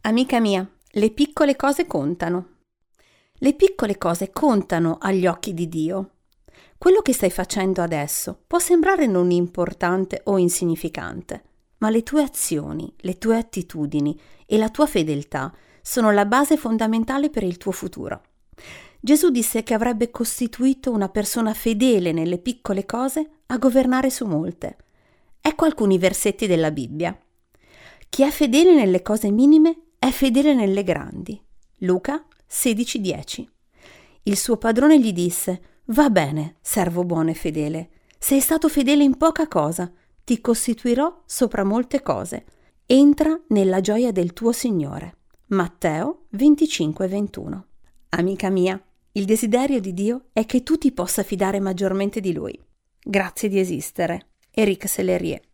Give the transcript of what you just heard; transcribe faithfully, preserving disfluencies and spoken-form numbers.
Amica mia, le piccole cose contano. Le piccole cose contano agli occhi di Dio. Quello che stai facendo adesso può sembrare non importante o insignificante, ma le tue azioni, le tue attitudini e la tua fedeltà sono la base fondamentale per il tuo futuro. Gesù disse che avrebbe costituito una persona fedele nelle piccole cose a governare su molte. Ecco alcuni versetti della Bibbia. Chi è fedele nelle cose minime è fedele nelle grandi. Luca sedici dieci. Il suo padrone gli disse: va bene, servo buono e fedele. Sei stato fedele in poca cosa, ti costituirò sopra molte cose. Entra nella gioia del tuo Signore. Matteo venticinque ventuno. Amica mia, il desiderio di Dio è che tu ti possa fidare maggiormente di Lui. Grazie di esistere. Éric Sellerier.